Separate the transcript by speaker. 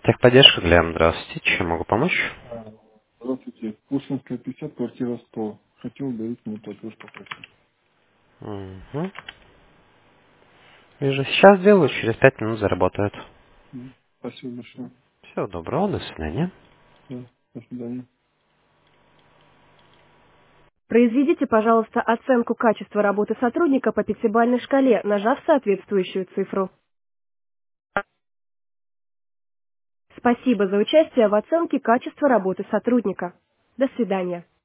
Speaker 1: Техподдержка, Глеб, здравствуйте. Чем могу помочь?
Speaker 2: А, Здравствуйте. Пушкинская, 50, квартира 100. Хотел доверительный платеж попросить.
Speaker 1: Угу. Вижу, сейчас делаю, через 5 минут заработают.
Speaker 2: Спасибо большое.
Speaker 1: Всего доброго, до свидания.
Speaker 2: Да, до свидания.
Speaker 3: Произведите, пожалуйста, оценку качества работы сотрудника по пятибалльной шкале, нажав соответствующую цифру. Спасибо за участие в оценке качества работы сотрудника. До свидания.